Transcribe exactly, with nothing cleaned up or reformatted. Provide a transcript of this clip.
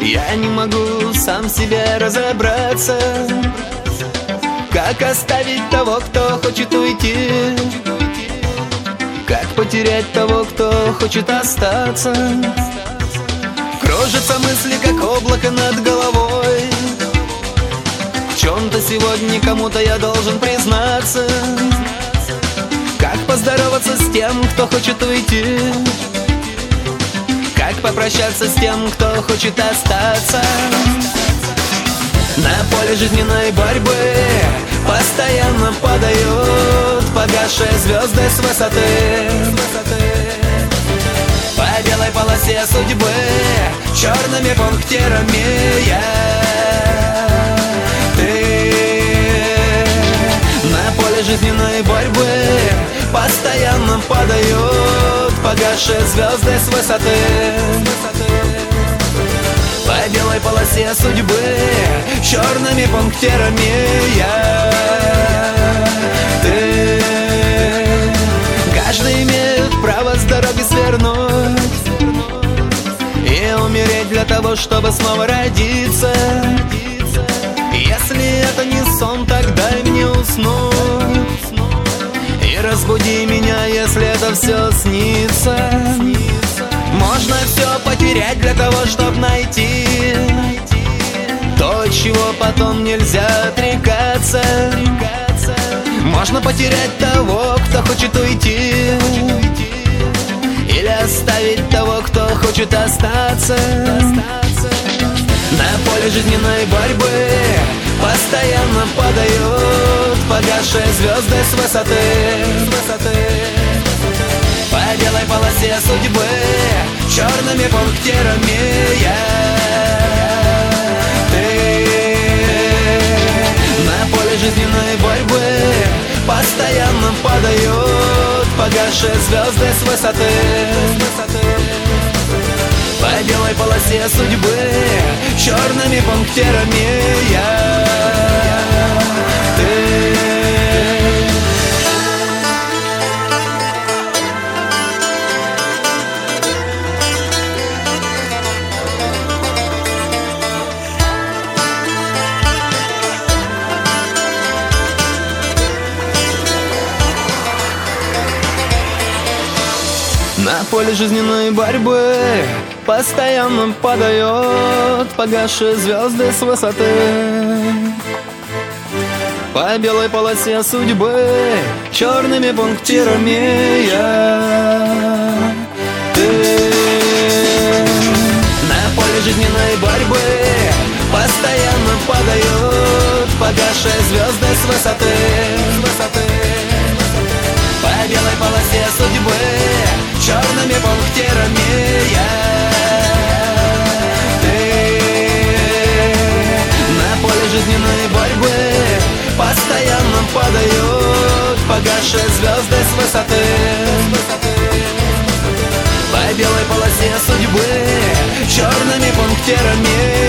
Я не могу сам в себе разобраться, как оставить того, кто хочет уйти, как потерять того, кто хочет остаться. Кружатся мысли, как облако над головой. В чем-то сегодня кому-то я должен признаться. Как поздороваться с тем, кто хочет уйти, как попрощаться с тем, кто хочет остаться. На поле жизненной борьбы постоянно падают погасшие звезды с высоты. По белой полосе судьбы черными пунктирами я, ты. На поле жизненной борьбы постоянно падают погасшие звезды с высоты. По белой полосе судьбы черными пунктирами я, ты. Каждый имеет право с дороги свернуть и умереть для того, чтобы снова родиться. Если это не сон, так дай мне уснуть и разбуди меня, если это все снится. Можно все потерять для того, чтобы найти то, чего потом нельзя отрекаться. Можно потерять того, кто хочет уйти, или оставить того, кто хочет остаться. На поле жизненной борьбы постоянно падают погасшие звезды с высоты. По белой полосе судьбы черными пунктирами я, ты. На поле жизненной борьбы постоянно падают погасшие звезды с высоты. По белой полосе судьбы черными пунктирами я, ты. На поле жизненной борьбы постоянно падают погасшие звезды с высоты. По белой полосе судьбы черными пунктирами я, ты. На поле жизненной борьбы постоянно падают погасшие звезды с высоты. По белой полосе судьбы черными пунктирами я, ты. На поле жизненной борьбы постоянно падают погасшие звезды с высоты. По белой полосе судьбы черными пунктирами